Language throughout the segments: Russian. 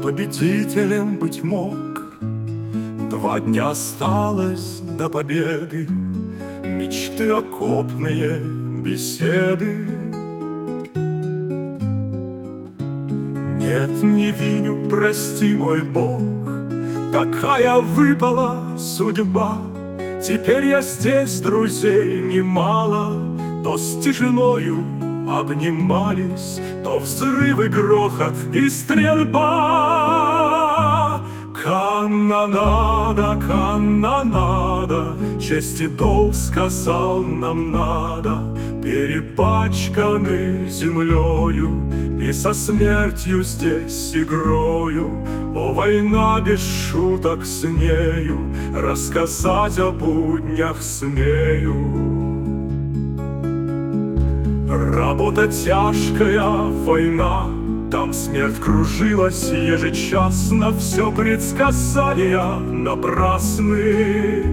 победителем быть мог. 2 дня осталось до победы, мечты окопные, беседы. Нет, не виню, прости, мой Бог, такая выпала судьба. Теперь я здесь, друзей немало, то с тишиною обнимались, то взрывы, грохот и стрельба. Канонада, канонада, честь и долг сказал нам надо. Перепачканы землею и со смертью здесь игрою. О, война без шуток с нею, рассказать о буднях смею. Работа тяжкая, война, там смерть кружилась ежечасно. Все предсказания напрасны.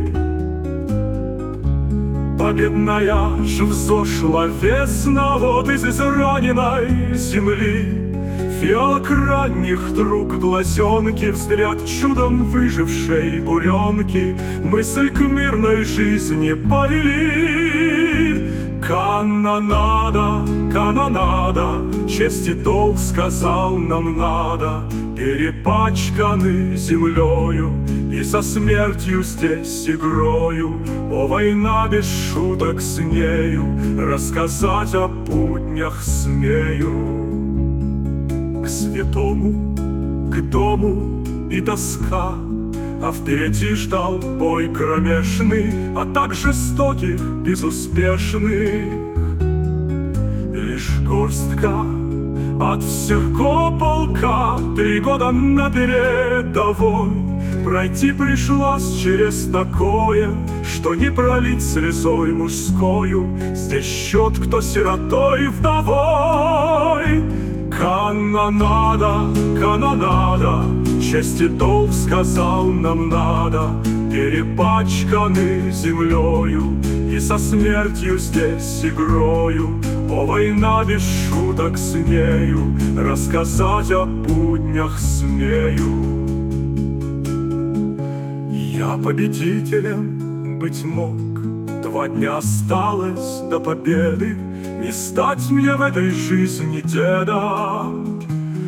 Победная ж взошла весна, вот из израненной земли. Фиалок ранних друг глазенки, взгляд чудом выжившей буренки мысль к мирной жизни повели. Канонада, канонада, честь и долг сказал нам надо. Перепачканы землею и со смертью здесь игрою. О, война без шуток с нею, рассказать о буднях смею. К святому, к дому и тоска, а впереди ждал бой кромешный, а так жестоких, безуспешных. Лишь горстка от всего полка, 3 года на передовой. Пройти пришлось через такое, что не пролить слезой мужскою. Здесь счет, кто сиротой вдовой. Канонада, канонада, честь и долг сказал нам надо. Перепачканы землею и со смертью здесь игрою. О, война без шуток с нею, рассказать о буднях смею. Я победителем быть мог, 2 дня осталось до победы. Не стать мне в этой жизни дедом.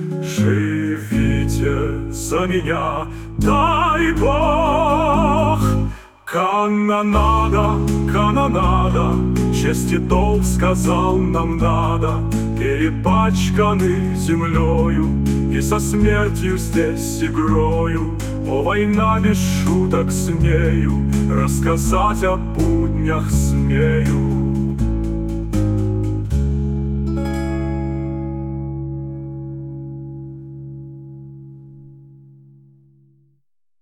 Живите за меня, дай Бог. Канонада, канонада, честь и долг сказал нам надо. Перепачканы землею и со смертью здесь игрою. О, война без шуток с нею, рассказать о буднях смею.